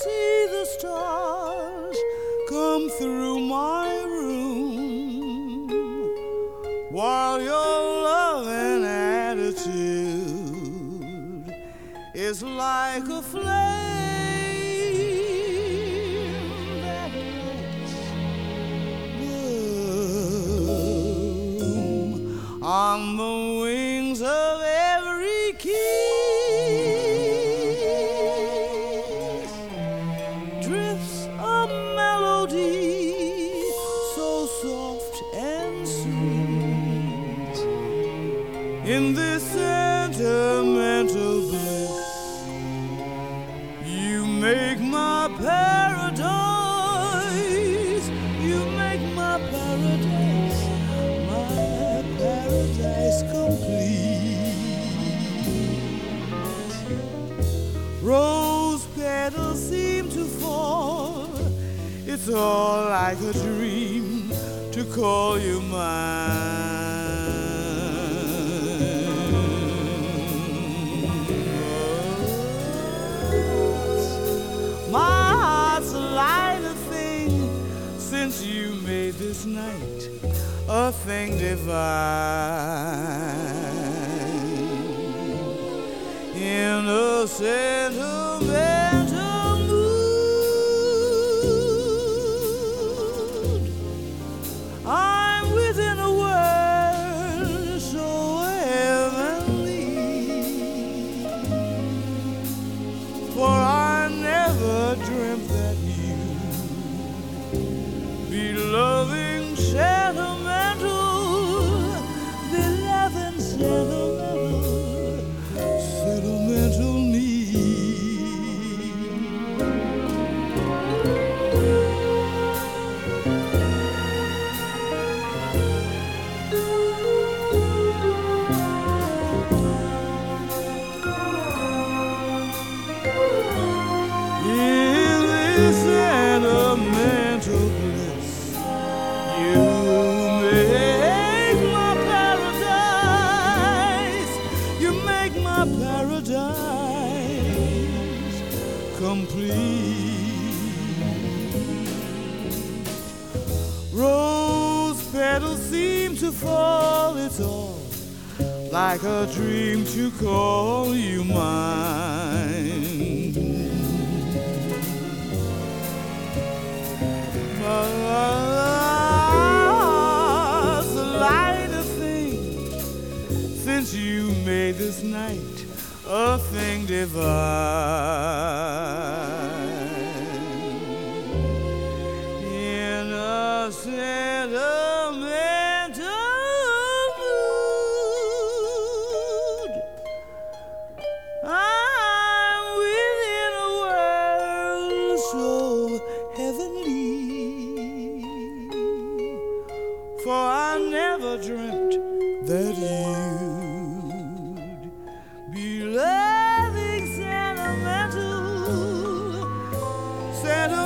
see the stars come through my room, while your loving attitude is like a flame that lets bloom on the wings of every kiss. Drifts a melody so soft and sweet in this sentimental bliss. You make my paradise. You make my paradise complete. Rose petals seem to fall. It's all like a dream to call you mine. My heart's a lighter thing since you made this night a thing divine. In a sentimental mood, I'm within a world so heavenly, for I never dreamt that you'd be loving sentimental, beloved sentimental me. In this sentimental bliss, you make my paradise. You make my paradise complete. Rose petals seem to fall. It's all like a dream to call you mine. The lighter thing since you made this night a thing divine. In a sentimental mood, I'm within a world so heavenly, for I never dreamt that you'd be loving sentimental